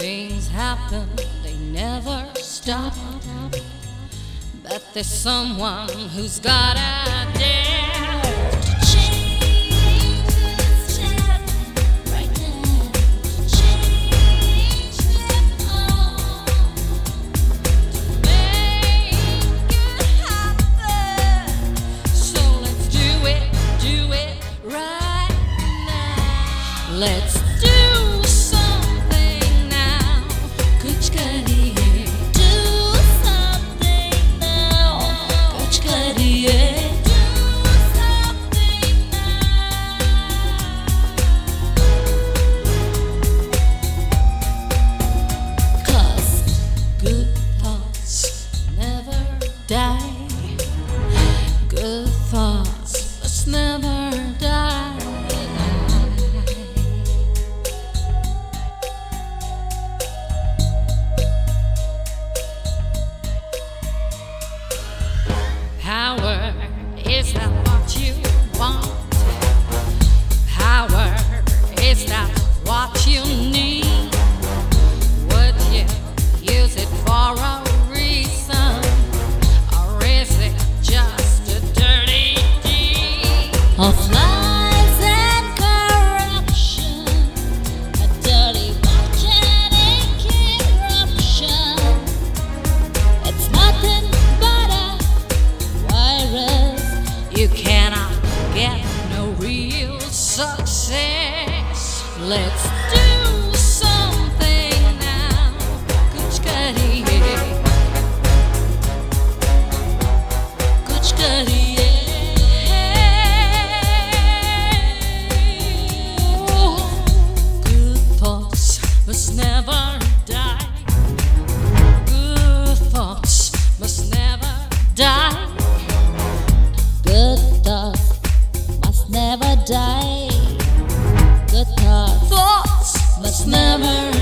Things happen, they never stop. But there's someone who's got a dare to change what's happening right now. To change it all. To make it happen. So let's do it right now. Let's do something now. Kuch kariye. Do something now. Kuch kariye. Do something now. 'Cause good thoughts never die. Good thoughts must never die. Power, is that what you want? Power, is that what you need? Would you use it for a reason? Or is it just a dirty deed of lies and corruption? A dirty volcanic eruption. It's nothing but a virus. You cannot get no real success. Let's do something now. Kuch kariye. Kuch kariye. Good thoughts must never die. Good thoughts must never die. Good thoughts must never die. Good thoughts Thoughts must never